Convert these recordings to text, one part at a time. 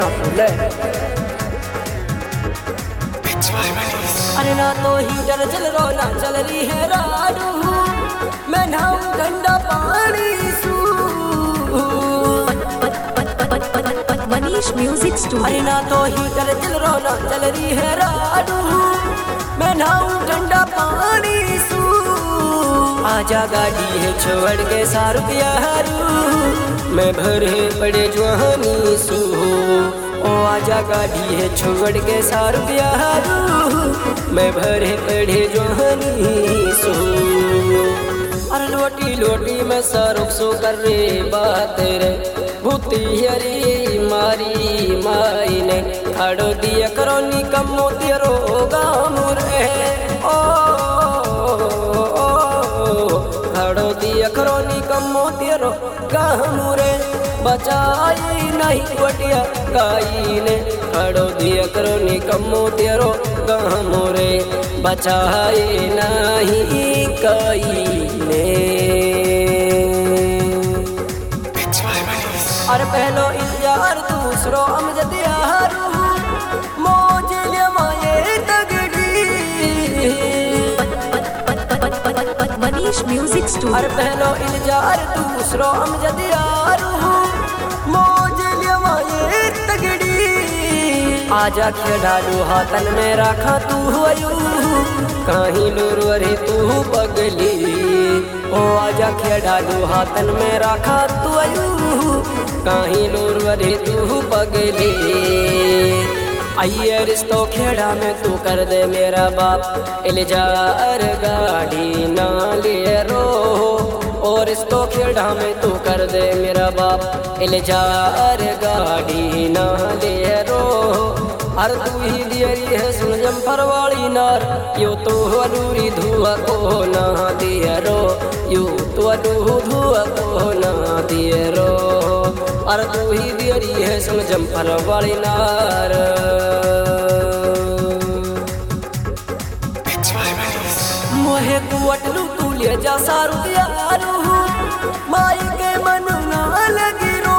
अरे ना तो हीटर चल रो ना चल रही है राडू, मैं नहाऊं ठंडा पानी सू। Manish music studio. अरे ना तो हीटर चल रो ना चल रही है राडू, मैं नहाऊं ठंडा पानी सू। आजा गाड़ी है छोड़ के सारू प्यारू, मैं भरे पड़े जवानी सू। ओ आजा गाड़ी है छोड़ के सारू प्यारू, मैं भरे पड़े जवानी सू। अरे लोटी लोटी मैं सारुख सो कर रे बात रे, भूती हरी मारी माई ने खाड़ो दिया करो नी कमो तेरो गाम रे। ओ खाड़ो दिया करो नी कमो तेरो गाम रे, बचाई नहीं वटिया काई ने खाड़ो दिया करो नी कमो तेरो गाम रे, बचाई नहीं काई ने। अरे पहलो इल्जार दूसरो अमजद यारू, मौज लमाए तगड़ी। Manish music studio. अरे पहलो इल्जार दूसरो अमजद यारू, मौज लमाए तगड़ी। आजा खेडालू हाथन में रखा तू हुआयू, कहीं लुरवरी तू पगली। ओ आजा खेडालू हाथन में रखा तू आयू, कहीं लुरवरी तू पगली। आइए रिश्तो खेड़ा में तू कर दे मेरा बाप, इल्जार गाड़ी ना ले रो। और रिश्तो खेड़ा में तू कर दे मेरा बाप, इल्जार गाड़ी ना ले रो। हर तू ही दियरी है सुन जम्फर वाली नार, यो तो अधूरी धुआ को ना दिया रो, यो तो अधूरी धुआ को ना दिया रो। अरे तू ही दियरी है सुन जम्फर वाली नार। मोहे कुवटलू तू ले जा सारू यारू, माई के मन ना लगी रो।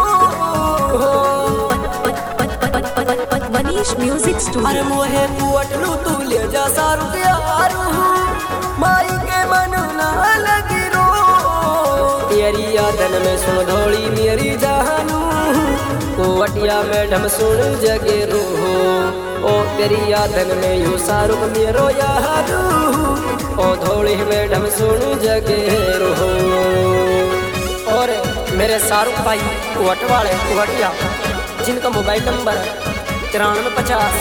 Manish music studio. अरे मोहे कुवटलू तू ले जा सारू यारू, माई के मन ना लगी रो। तेरी यादन में सुन धोली मेरी जानू, कुवटिया मैडम सुन जगे रो। ओ तेरी यादन में यू सारू मेरो यारू, ओ धोली मैडम सुन जगे रो। और मेरे शाहरुख भाई कुवट वाले कुवटिया, जिनका मोबाइल नंबर 9350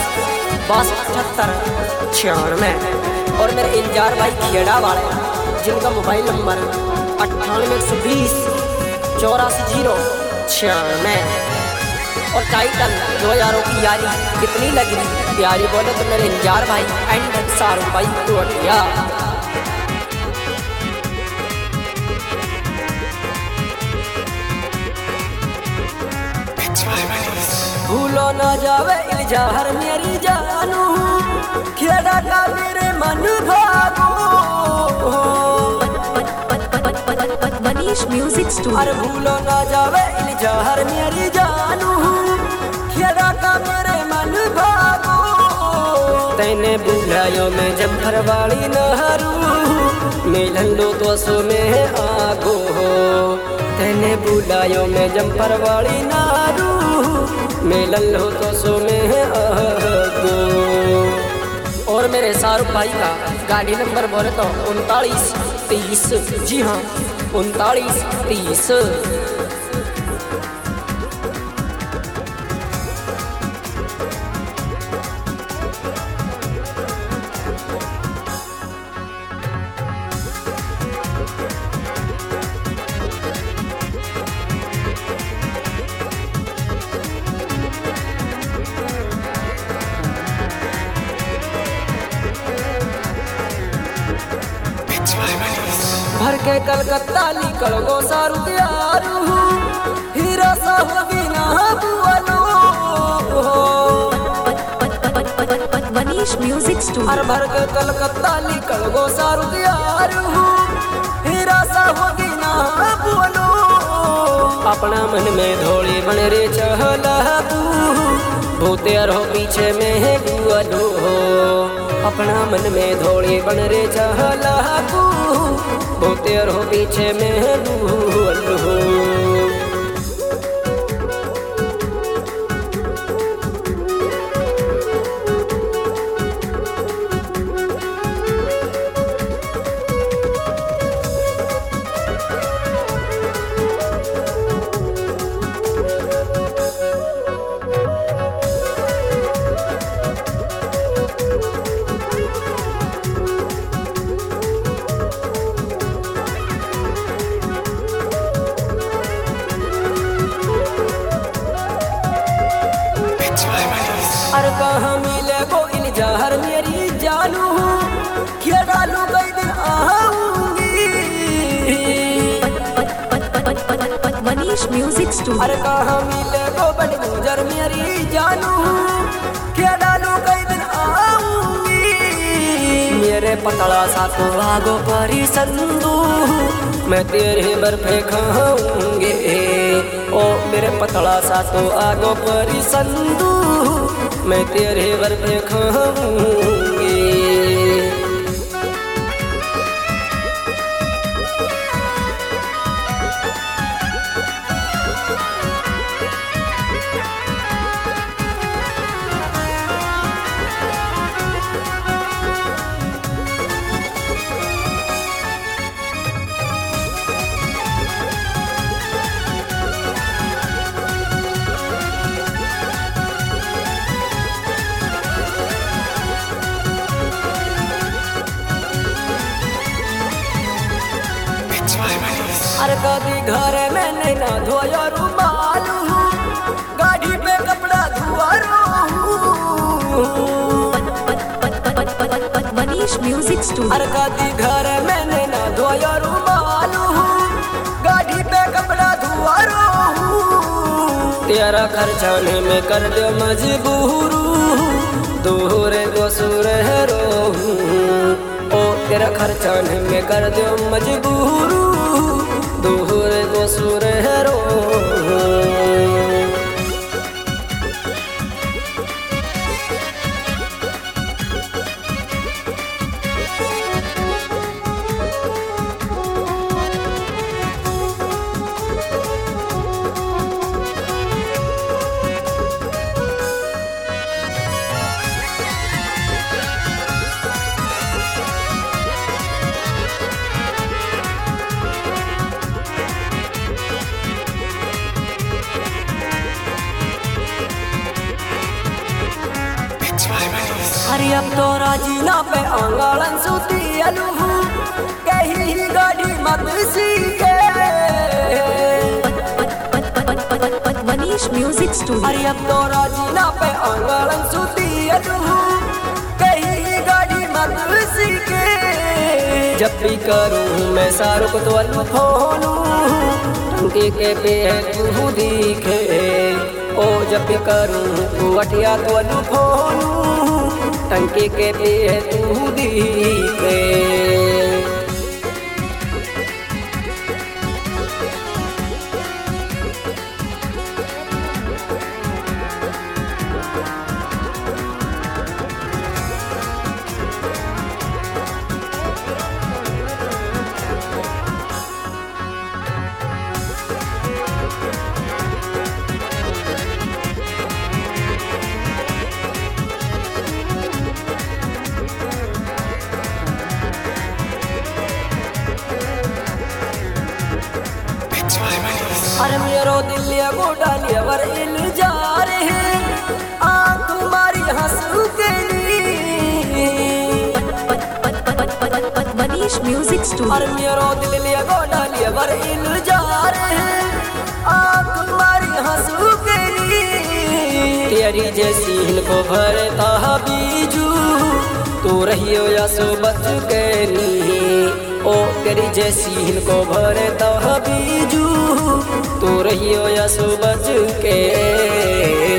6278 96। और मेरे इंजार भाई खेड़ा वाले, जिनका मोबाइल नंबर 9820 84 096। और टाइटल 2000 की यारी कितनी लगी प्यारी, बोले तो मेरे इंजार भाई एंड शाहरुख भाई कुवटिया। भूलो ना जावे इल्जार मेरी जानू, खेड़ा का मेरे मन भागो। Manish music studio. अरे भूलो ना जावे इल्जार मेरी जानू, खेड़ा का मेरे मन भागो। तैने बुलायो में जम्फर वाली नहरू, मिलन लो तो सो में आगो। तैने बुलायो में जम्फर वाली नहरू, मिलन लो तो सो में आगो। और मेरे शाहरुख भाई का गाड़ी नंबर बोले तो 3930। जी हाँ 3930। भर के कलकत्ता निकल गो सारू यारू, हीरा साहू बिना बुआलो। Manish music studio. हर भर के कलकत्ता निकल गो सारू यारू, हीरा साहू बिना बुआलो। अपना मन में धोली बन रे चहला तू भूते रहो पीछे में है गुअलो अपना मन में धोली बन रे चहला तू भूते रहो पीछे में है गुअलो अरे कहाँ मिले को इन जहर मेरी जानू क्या डालू कई दिन आऊंगी मनीष म्यूजिक स्टूडियो। अरे कहाँ मिले को बन गुजर मेरी जानू क्या डालू कई दिन आऊंगी मेरे पतला सा तो आगो परी संदू मैं तेरे बर्फे खाऊंगे ओ मेरे पतला सा तो आगो परी संदू मैं तेरे बर्फे खाऊंगी अरे कभी घर में नहीं ना धोया रुमाल गाड़ी पे कपड़ा धुआ मनीष म्यूजिक स्टूडियो। अरे कभी घर में नहीं ना धोया रुमाल गाड़ी पे कपड़ा धुआ तेरा खर्चाने में कर दो मजबूर दूर गोसुर रो ओ तेरा खर्चाने में कर दो मजबूर दूर गोसुर रो अरे अब तो राजीना पे आंगलन सुती अलू कहीं गाड़ी मत सीखे मनीष म्यूजिक स्टूडियो। अरे अब तो राजीना पे आंगलन सुती अलू कहीं गाड़ी मत सीखे जब भी करूँ मैं शाहरुख तो अलू फोनू टंकी के पे तू दिखे ओ जब भी करूँ वटिया तो अलू फोनू टंकी के पे तू दिखे अरे मेरो दिल गोडा लेवर इल जा रहे आँख मारी हंसू के मनीष म्यूजिक स्टूडियो। अरे मेरो दिल गोडा लेवर इल जा रहे आँख मारी हंसू के तेरी जैसी इनको भरता बीजू तू रहियो या सो बच के ओ तेरी जैसी इनको भरता बीजू तू रहियो या सो बच के